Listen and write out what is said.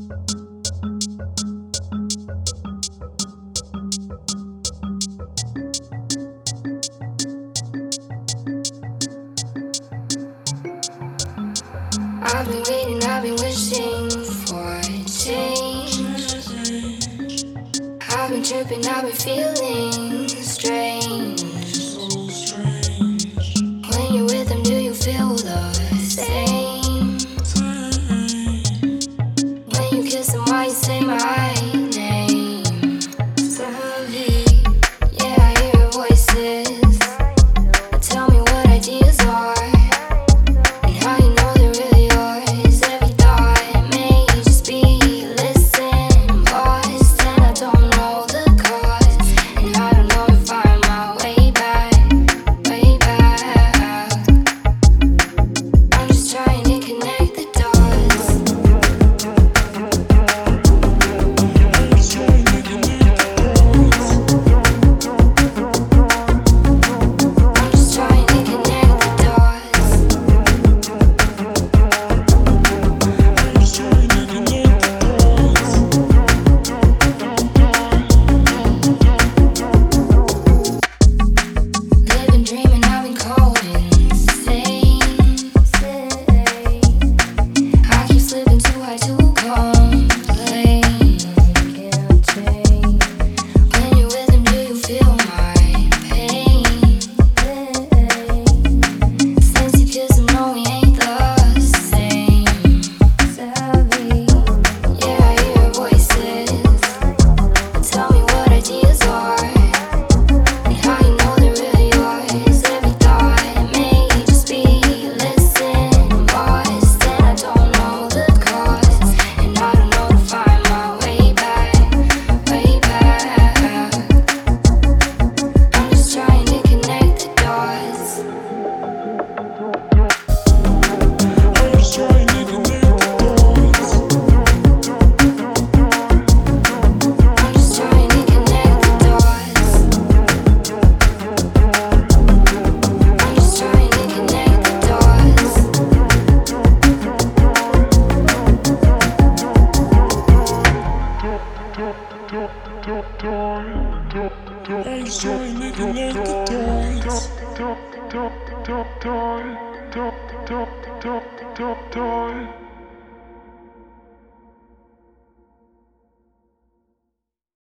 I've been waiting, I've been wishing for change. I've been tripping, I've been feeling strange. When you're with them, do you feel the same? When you kiss them, why you say my name? Savvy, yeah, I hear your voices. Tell me what ideas are. I'm just trying to connect the dots.